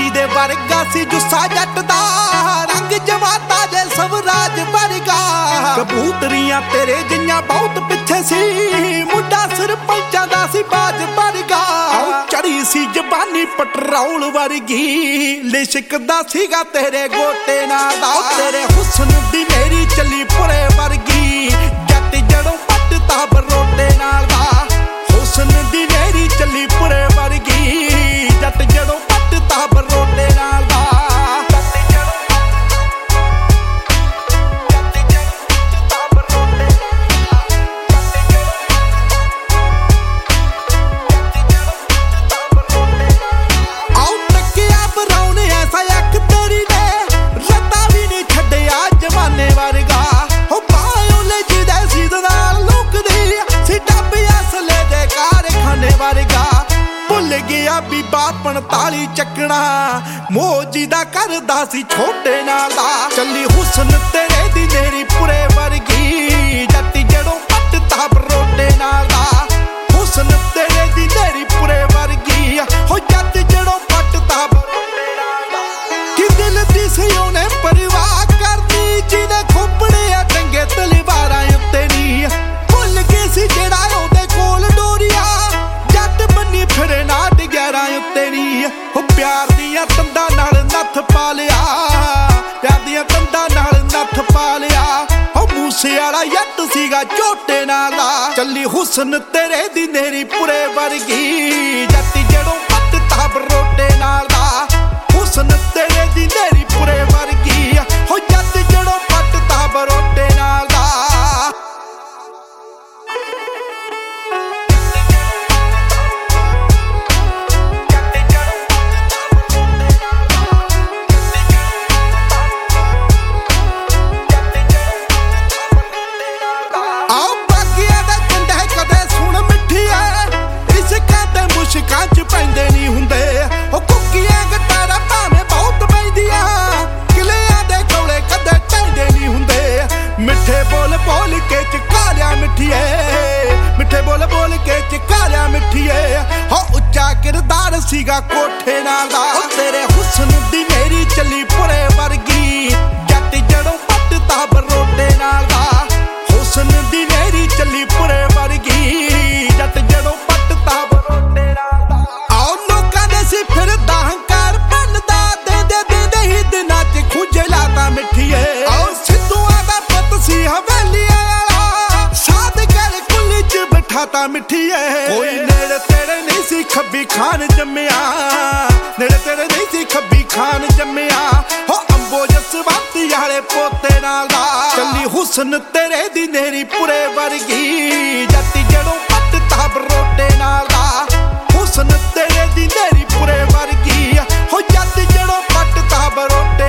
दे वर्गा सी जुस्सा जट दा रंग जवाता जे स्वराज वर्गा कबूतरियां तेरे जियां बहुत पिछे सी मुंडा सरपंचा दा सी बाज वर्गा चढ़ी सी जबानी पटरौल वर्गी लिशकदा सीगा तेरे गोटे नाल दा तेरे हुस्न दी मेरी चली पुरे वर्गी जट जड़ों पटता बरोटे नाल दा हुस्न दी मेरी चली पुरे वर्गी जट जड़ों पटता बरोटे नाल दा ताली चकना मोजी दा करदा सी छोटे नाल दा चली हुस्न तेरे दी नेरी पुरे वर्गी जट जड़ों पटता बरोटे नाल दा हुस्न तेरे दी नेरी पुरे वर्गी हो जट जड़ों पटता बरोटे नाल दा कि दिल दी सी ओने परवाह करनी जिने खोपड़े टंगे तलवारां उत्ते नी भुल गई सी जेड़ा ओदे कोल डोरिया जट बन्नी फिरे ना डिग्यारां उत्ते नी प्यार दियां तंदा नाल नथ पा लिया प्यार दियां तंदा नाल नथ पा लिया ओ मूसे वाला जट सीगा झोटे नाल चली हुस्न तेरे दी नेरी पुरे वर्गी जट जड़ों पटता बरोटे नाल हुस्न तेरे दी नेरी पुरे वर्गी हो जट जड़ों पटता बरोटे नाल मिठे बोल बोल के चिकालिया मिठिए हो उच्चा किरदार सीगा कोठे नाल दा तेरे हुस्न दी मेरी चली पुरे वर्गी जट जड़ों पटता बरोटे नाल दा हुस्न दी मेरी चली पुरे वर्गी जट जड़ों पटता बरोटे नाल दा आओ लोकां दे सी फिरदा हंकार बनदा दे ही दिनां च खुंजे लाता मिठिए आओ सिद्धूआं दा पुत सी हवेली खाता मिठिए कोई नेड़े तेरे नहीं सी खब्बी खान जम्मिया नेड़े तेरे नहीं सी खब्बी खान जम्मिया हो अंबो जसवंती वाले पोते नाल दा चली हुस्न तेरे दी नेरी पुरे वर्गी जट जड़ों पटता बरोटे नाल दा हुस्न तेरे दी नेरी पुरे वर्गी हो जट जड़ों पटता बरोटे